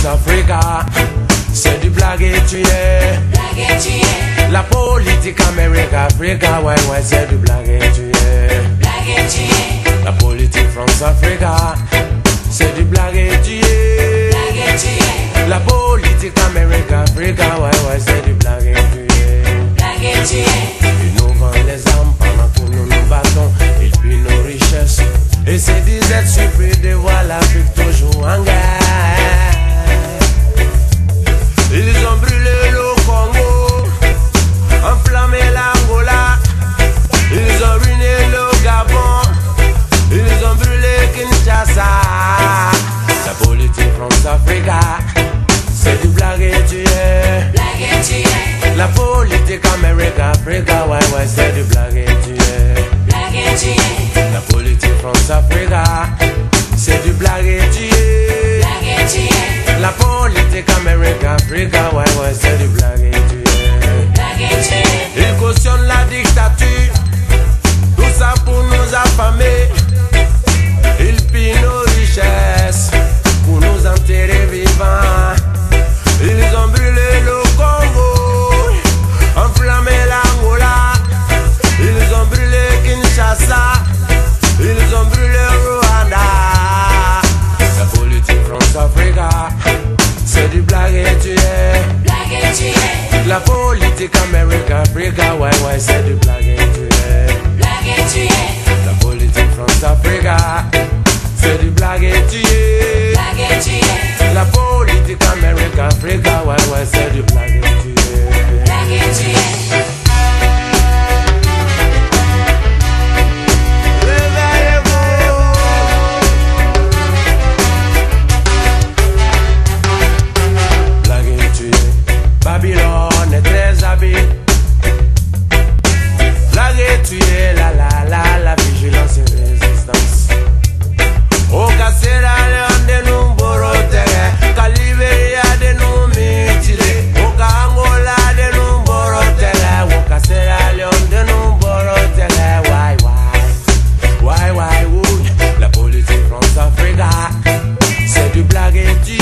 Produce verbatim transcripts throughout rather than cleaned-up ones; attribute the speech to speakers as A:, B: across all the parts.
A: France Africa. C'est du blague et tu es. La politique Amérique Africa, ouais ouais c'est du blague et tu es. La politique France Africa, c'est du blague et tu es. La politique Amérique Africa, ouais ouais c'est du blague et tu es. Ils nous vendent les armes pendant que nous nous battons. Ils pillent nos richesses et se disent être surpris de voir l'Afrique toujours en guerre. Ils ont brûlé le Congo, enflammé l'Angola. Ils ont ruiné le Gabon, ils ont brûlé Kinshasa. La politique France-Africa, c'est du blague et tu es. La politique Amérique-Africa, ouais ouais c'est du blague et tu es. La politique France-Africa, c'est du blague et tu es. La politique Amérique-Africa, ouais ouais c'est du blague et tu es. Ils cautionnent la dictature, tout ça pour nous affamer. Ils pillent nos richesses pour nous enterrer vivants. Ils ont brûlé le Congo, enflammé l'Angola. Ils ont brûlé Kinshasa, ils ont brûlé Rwanda. La politique France-Africa, c'est du blague et tu es. La politique Amérique-Africa, ouais ouais c'est du blague et tu es. La politique France-Africa, c'est du blague et tu es. La politique Amérique-Africa, ouais ouais c'est du blague et tu es. Babylone est très habile. Blague et tu es la la la la vigilance et résistance. Au Cassera Leon de nous borotere, Caliveria de nous mitile, au Angola de nous borotere, au Cassera Leon de nous borotere. Why why why why would la politique France-Africa, c'est du blague et tu es.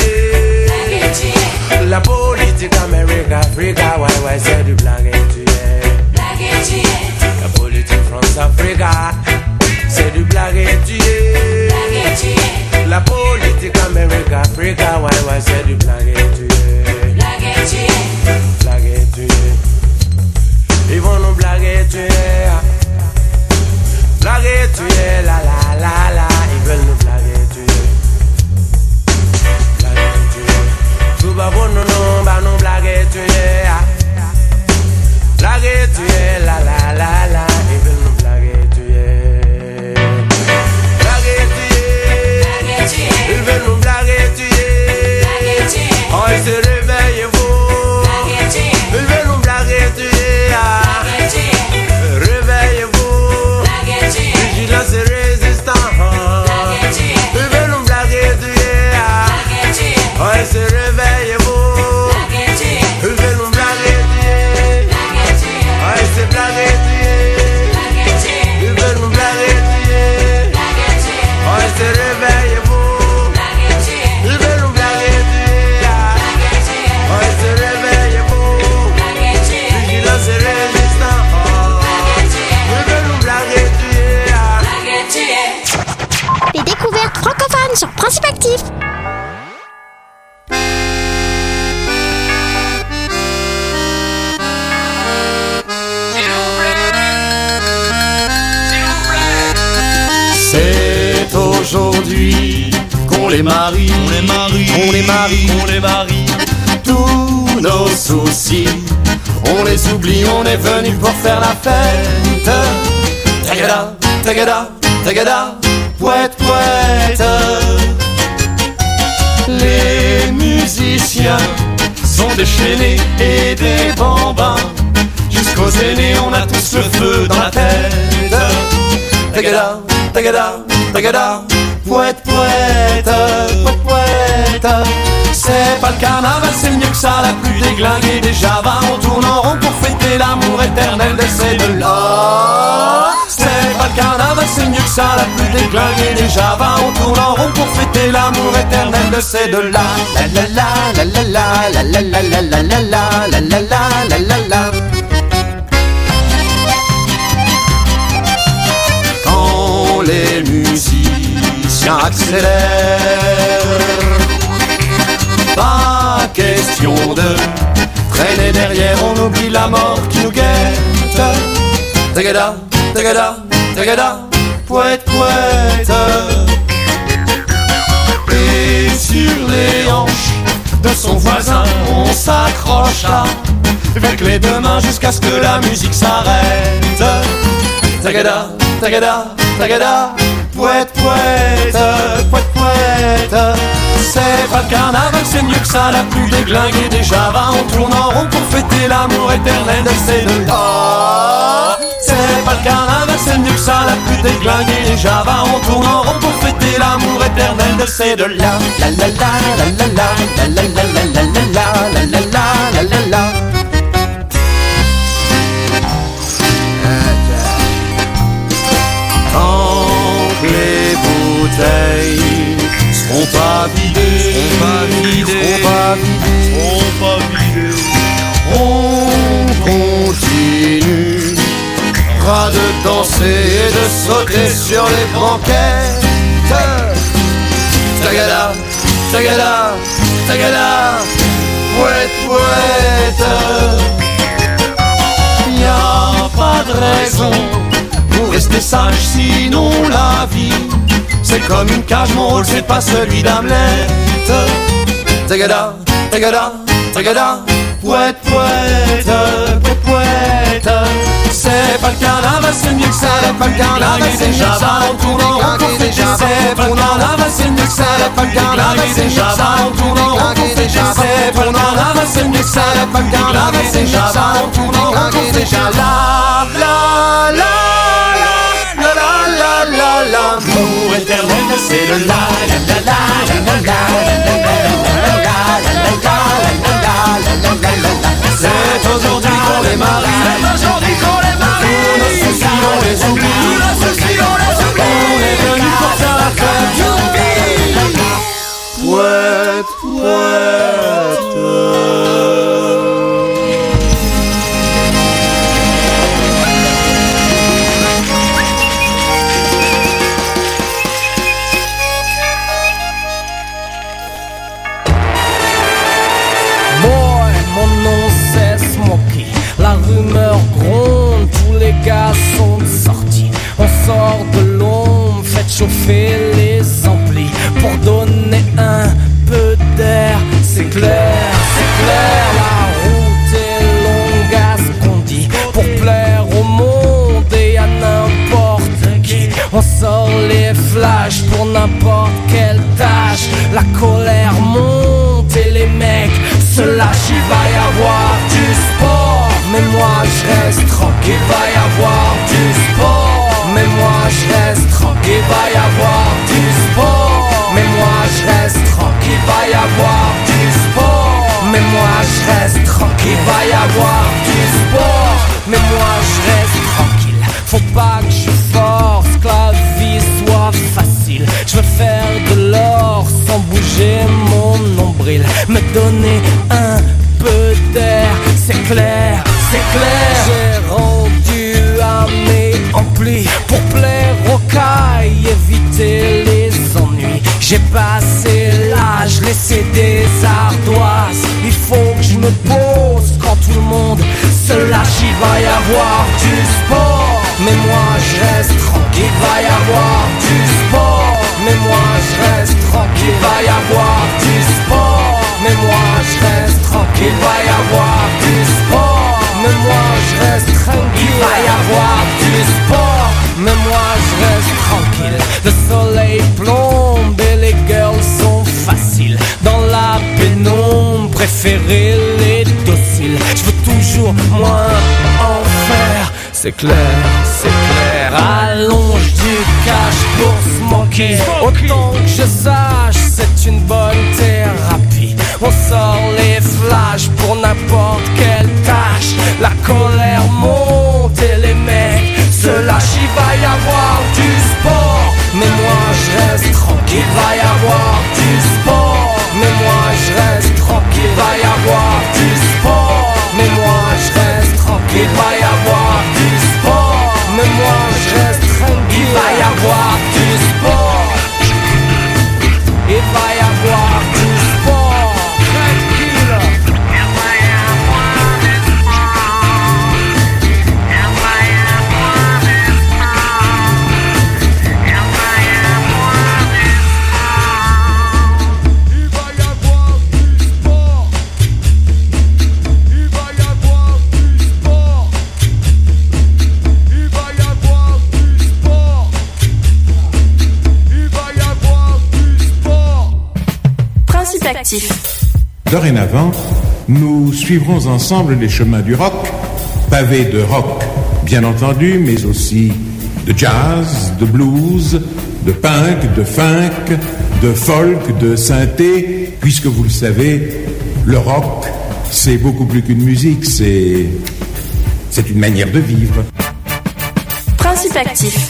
A: La politique Amérique-Africa, ouais ouais c'est du blague et tu es. La politique France-Africa, c'est du blague et tu es. La politique Amérique-Africa, ouais ouais c'est du blague et tu es. Blague et tu es. Ils vont nous blaguer tu es. Blague et tu es, la la la la. Ils veulent nous blaguer tu es. Blague et tu es. Tout va bon non non, bah non blague et tu es. Blague et tu es, la la la la. Ils veulent nous blaguer tu es. Blague et tu es. Ils veulent nous blaguer tu es. Oh ils se réveillent vous. Ils veulent nous blaguer tu es. Réveillez-vous. Vigilance et résistance. Ils veulent nous blaguer tu es. Oh ils se réveillent vous. Ils veulent nous blaguer tu es. Oh ils se blaguer tu es. Ils veulent nous blaguer tu es. Oh ils se réveillent vous. Ils veulent nous blaguer tu es. Oh ils se réveillent vous. Vigilance et résistance. Ils veulent nous blaguer tu es.
B: Les découvertes francophones sur Principe Actif.
C: C'est aujourd'hui qu'on les marie, on les marie, on les marie, on les marie. Tous nos soucis, on les oublie, on est venu pour faire la fête. Tagada, tagada, tagada, pouette, pouette. Les musiciens sont déchaînés et des bambins. Jusqu'aux aînés, on a tous le feu dans la tête. Tagada, tagada, tagada, pouette, pouette, pouette, pouette. C'est pas le carnaval, c'est mieux que ça, la pluie déglinguée des javas. On tourne en rond pour fêter l'amour éternel de ces deux-là. C'est pas le carnaval, c'est mieux que ça la plus déglinguée déjà va, on tourne en rond pour fêter l'amour éternel de ces deux-là. La la la la la la la la la la la la la la la la la. Quand les musiciens accélèrent, pas question de traîner derrière, on oublie la mort qui nous guette. Tagada, tagada, tagada, poète, poète. Et sur les hanches de son voisin, on s'accroche là, avec les deux mains jusqu'à ce que la musique s'arrête. Tagada, tagada, tagada, poète, poète, poète, poète. C'est pas le carnaval, c'est mieux que ça, la plus déglinguée déjà va, on tourne en rond pour fêter l'amour éternel de ces deux-là. C'est pas le carnaval, c'est mieux que ça, la plus déglinguée déjà va, on tourne en rond pour fêter l'amour éternel de ces deux-là. La la la la la la la la la la la la la la la la la. Quand les bouteilles seront pas vidées, seront pas vidées, seront pas vidées, on continue de danser et de sauter sur les banquettes. Tagada, tagada, tagada, poète, poète. Y'a pas de raison pour rester sage, sinon la vie c'est comme une cage, mon rôle c'est pas celui d'Hamlet. Tagada, tagada, tagada, poète, poète, poète, poète. C'est pas le carnaval, c'est mieux que ça, c'est pas le carnaval, c'est mieux que ça, on tourne en rond pour fêter. C'est pas le carnaval, c'est mieux que ça, c'est pas le carnaval, c'est mieux que ça, on tourne en rond pour fêter. C'est pas le carnaval, c'est mieux que ça, c'est pas le carnaval, c'est mieux que ça, on tourne en rond pour fêter. La la la la la la la la, l'amour éternel de ces deux-là. La la la la la la la la la la la. C'est aujourd'hui qu'on les marie, c'est aujourd'hui qu'on les marie. Tous nos soucis on les oublie, tous nos soucis on les oublie. On est venu pour faire la fête. Poète, poète.
D: Boy, mon nom c'est Smokey. La rumeur gronde, tous les gars sont sortis. On sort de l'ombre, faites chauffer les amplis pour donner un peu d'air. C'est clair, c'est clair, la route est longue à ce qu'on dit, pour plaire au monde et à n'importe qui. On sort les flashs pour n'importe quelle tâche. La colère monte et les mecs se lâchent. Il va y avoir du sport, mais moi je reste tranquille. Va y avoir du sport, mais moi je reste tranquille. Va y avoir du sport, mais moi je reste tranquille. Va y avoir du sport, mais moi je reste tranquille. Va y avoir du sport, mais moi je reste tranquille. Faut pas que je force, que la vie soit facile. Je veux faire de l'or sans bouger mon nombril. Me donner un peu d'air, c'est clair, c'est clair. J'ai rendu à mes amplis pour plaire aux cailles, éviter les ennuis. J'ai passé l'âge, laissé des ardoises. Il faut que je me pose quand tout le monde se lâche. Il va y avoir du sport, mais moi je reste tranquille. Va y avoir du sport, mais moi je reste tranquille. Va y avoir du sport, mais moi je reste tranquille. Va y avoir du sport, mais moi je reste tranquille. Va y avoir du sport, mais moi je reste tranquille. Le soleil plombe et les girls sont faciles. Dans la pénombre, préférer les dociles. Je veux toujours moins en faire. C'est clair, c'est clair. Allonge du cash pour Smokey. Autant que je sache, c'est une bonne thérapie. On sort les flashs pour n'importe quelle tâche. La colère monte et les mecs se lâchent. Il va y avoir du sport,
E: Principe actif.
F: Dorénavant, nous suivrons ensemble les chemins du rock, pavés de rock, bien entendu, mais aussi de jazz, de blues, de punk, de funk, de folk, de synthé, puisque vous le savez, le rock, c'est beaucoup plus qu'une musique, c'est, c'est une manière de vivre.
E: Principe actif.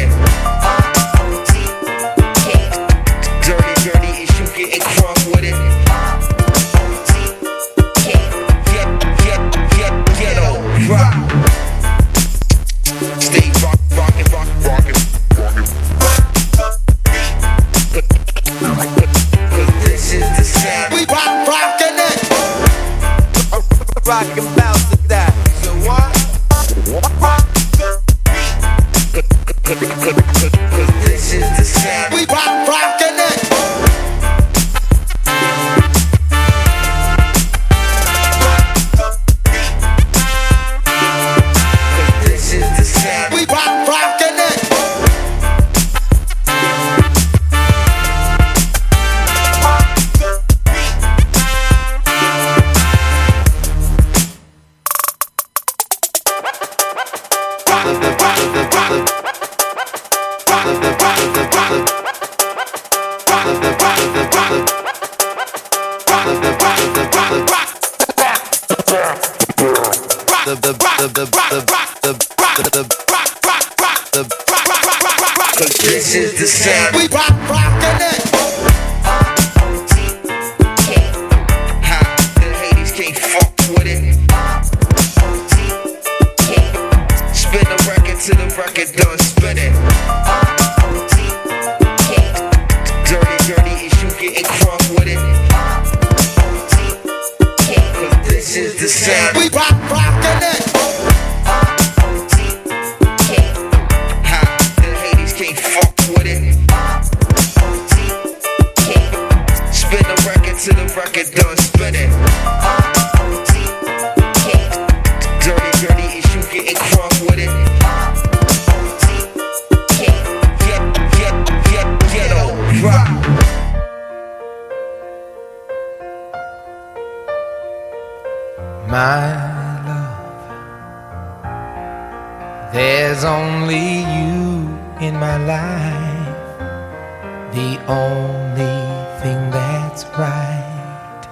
G: Dirty, dirty, is you getting crunk with it?
A: rock and bounce to that. So what? Cause this is the sound. We rock, rockin' it. Cause this is the sound. We rock, rockin' it. Cause this is the sound. We rock, rockin' it. Ha, the haters can't fuck with it. Spin the record till the record done spinning. Dirty, dirty issue getting crunk with it. Cause this is the sound. We rock, rockin' it. Can't fuck with it. Spin the record till the record done spinning. Dirty, dirty issue getting crunk with it. Get, get, get, ghetto rock.
G: My love, there's only you in my life, the only thing that's right.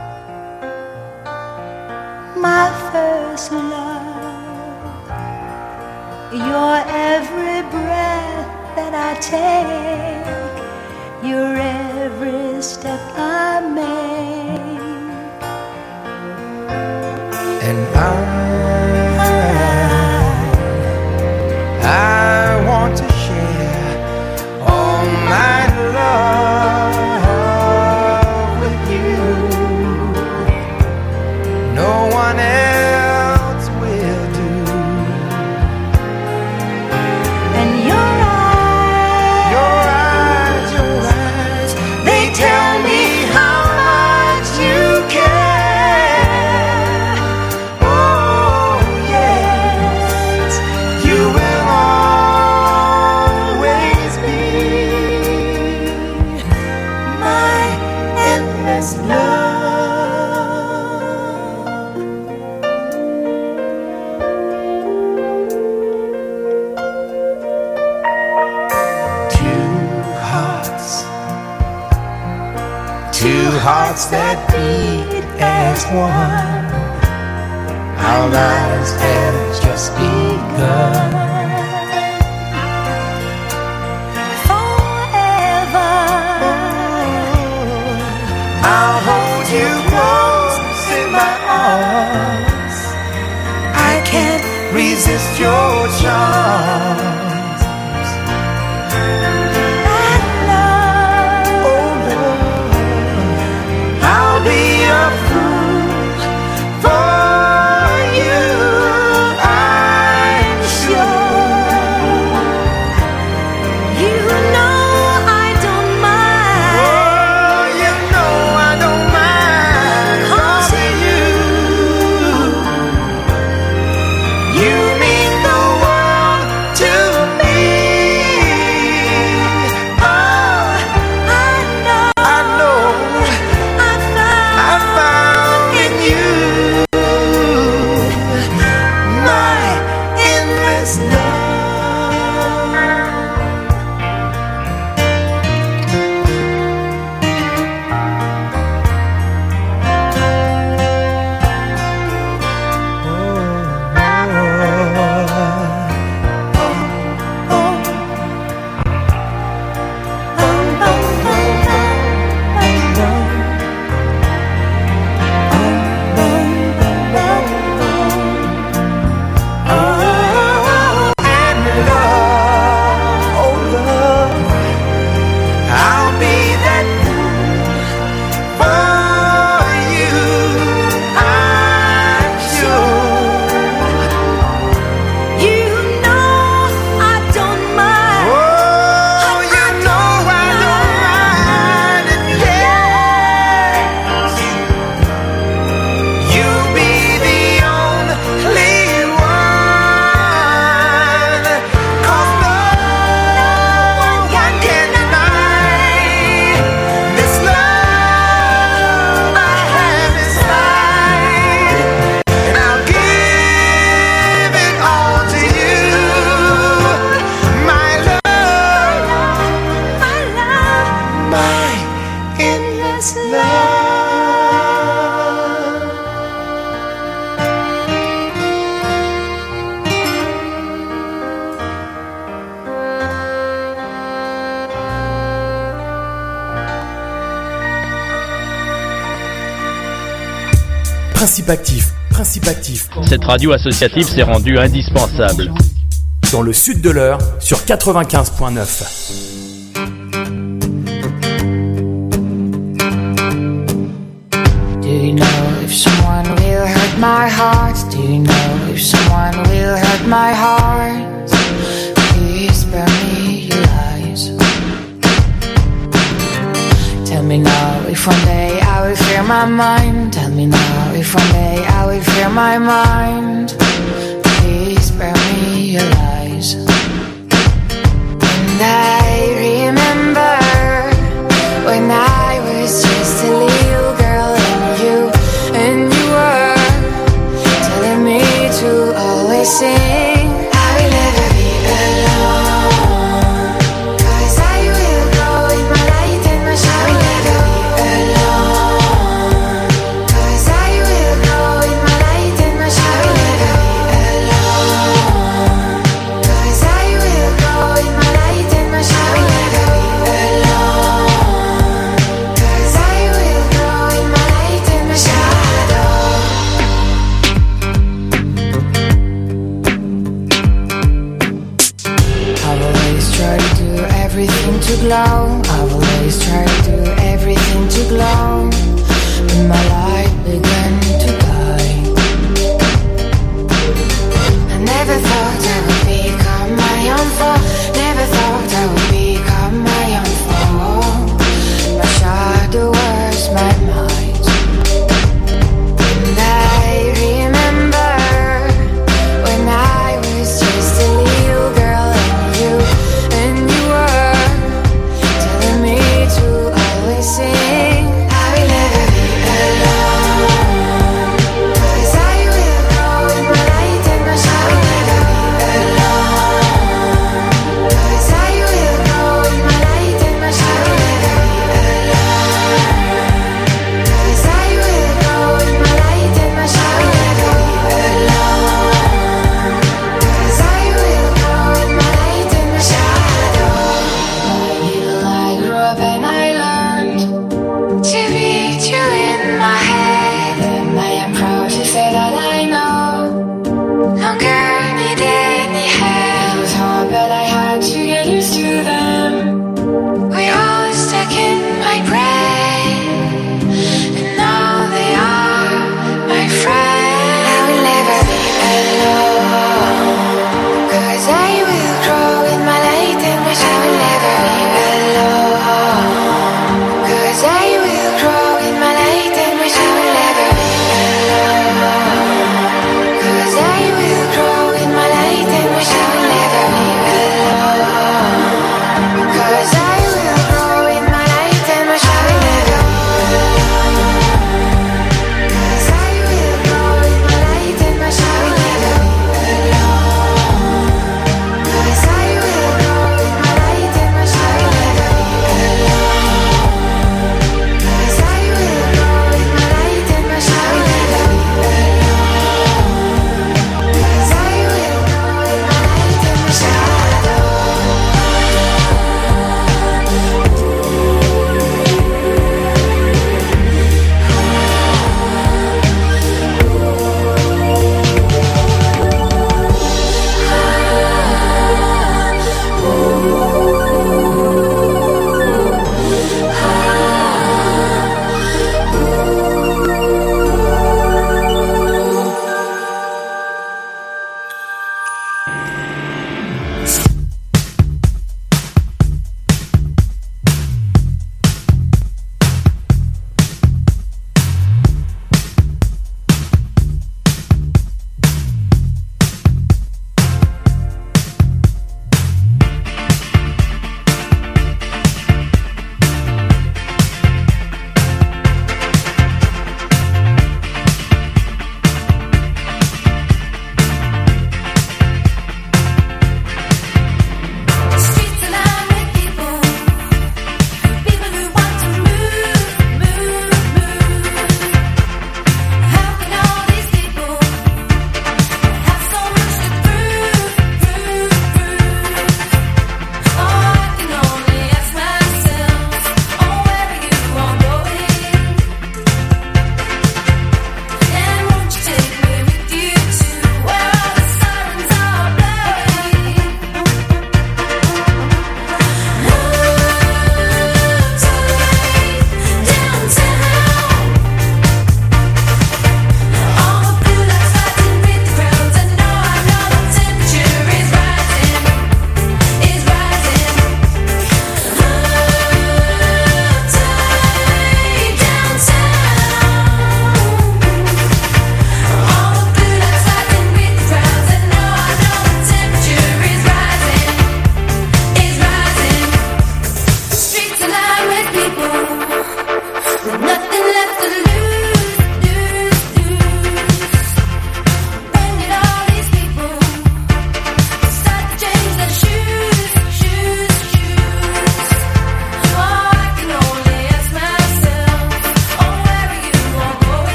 H: My first love, your every breath that I take, your every step I make,
G: and I, I want to my love with you. No one else will do.
H: And your eyes,
G: your eyes, your eyes, they tell me how much you care. Oh yes, you will always be love. Two hearts, two hearts that beat as one. Our lives have just begun. I'll hold you close in my arms. I can't resist your charms.
H: that love,
G: Oh love, I'll be a fool for you, I'm sure.
H: you know I don't mind.
G: Oh, you know I don't mind, 'cause of you, you mean the world to
I: Principe actif, principe actif.
J: Cette radio associative s'est rendue indispensable.
I: Dans le sud de l'Eure, sur quatre-vingt-quinze point neuf.
K: Do you know if someone will hurt my heart? Do you know if someone will hurt my heart? Please spare me your lies. Tell me now if one day I will fear my mind. Tell me now if one day I will fear my mind. Please spare me your lies. And I remember when I was just a little